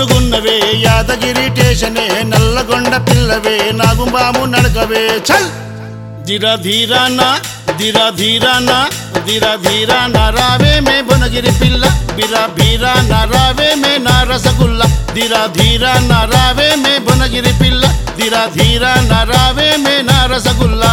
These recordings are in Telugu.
ముద్దుగున్నవే యాదగిరి టేషనే నల్లగొండ పిల్లవే నాగుంబాము నడకవే చల్ ధీరా ధీరానా ధీరా ధీరానా ధీరా ధీరానా రావే మే భువనగిరి పిల్ల బిరా బీరా నారావే మే నా రసగుల్లా ధీరా ధీరానా రావే మే భువనగిరి పిల్ల ధీరా ధీరా నారావే మే నా రసగుల్లా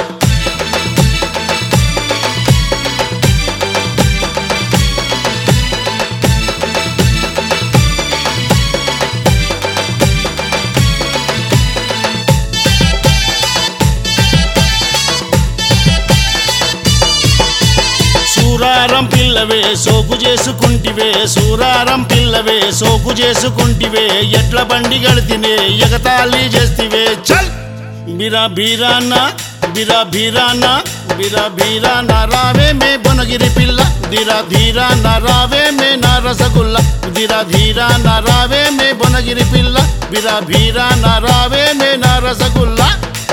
సూరారం పిల్లవే సోకు చేసుకుంటివే సూరారం పిల్లవే సోకు చేసుకుంటివే ఎట్ల బండి గడితినే ఎగతాళి చేస్తివే చల్ బిరా బీరానా బిరా బీరానా బిరా బీరానా రావే మే భువనగిరి పిల్ల ధీరా ధీరానా రావే మే నా రసగుల్లా ధీరా ధీరానా రావే మే భువనగిరి పిల్ల బిరా బీరానా రావే మే నా రసగుల్లా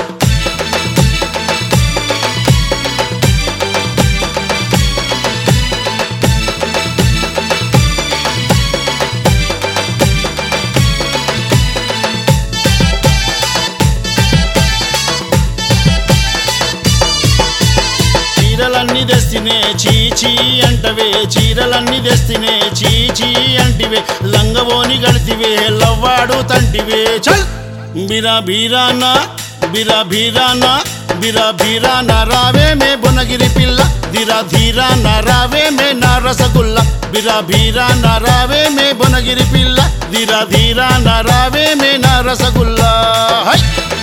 చీరలన్నీ తెస్తినే చీచీ అంటవే చీరలన్నీ తెస్తినే చీచీ అంటివే లంగవోని గడితివే లవ్వాడు తంటివే చల్ బిరా బీరానా బిరా బీరానా బిరా బీరానా రావే మే భువనగిరి పిల్ల ధీరా ధీరానా రావే మే నా రసగుల్లా బిరా బీరానా రావే మే భువనగిరి పిల్ల ధీరా ధీరానా రావే మే నా రసగుల్లా హై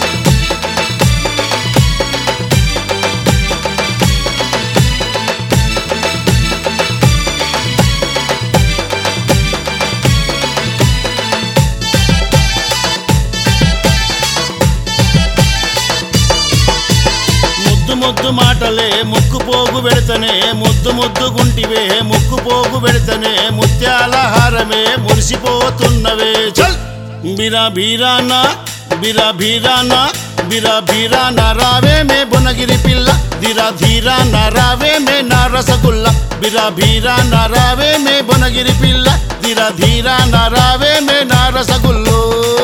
ముద్దు మాటలే ముక్కు పోగు పెడతనే ముద్దు ముద్దుగుంటివే ముక్కు పోగు పెడతనే ముత్యాల హారమే మురిసిపోతున్నవే చల్ బిరా బీరానా బిరా బీరానా బిరా బీరానా రావే మే భువనగిరి పిల్ల ధీరా ధీరానా రావే మే నా రసగుల్లా బిరా బీరానా రావే మే భువనగిరి పిల్ల ధీరా ధీరానా రావే మే నా రసగుల్లో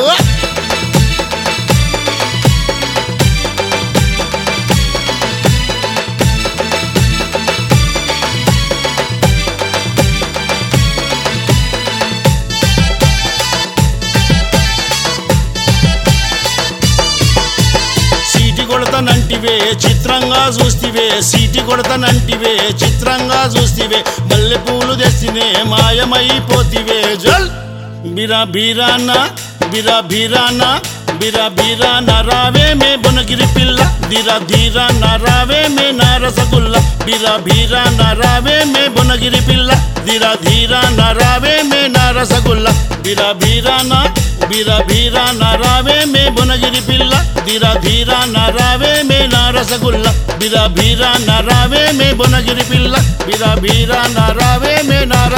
కొడతనంటివే చిత్రంగా చూస్తివే సీటి కొడతనంటివే చిత్రంగా చూస్తివే మల్లె పూలు తెస్తినే మాయమైపోతివే జల్ బిరా బీరానా బిరా బీరానా బిరా బీరానా రావే మే భువనగిరి పిల్ల ధీరా ధీరానా రావే మే నా రసగుల్లా బిరా బీరానా రావే మే భువనగిరి పిల్ల ధీరా ధీరానా రావే మే నా రసగుల్లా బిరా బీరానా బిరా బీరానా రావే మే భువనగిరి పిల్ల ధీరా ధీరానా రావే మే నా రసగుల్లా బిరా బీరానా రావే మే భువనగిరి పిల్ల బిరా బీరానా రావే మే నా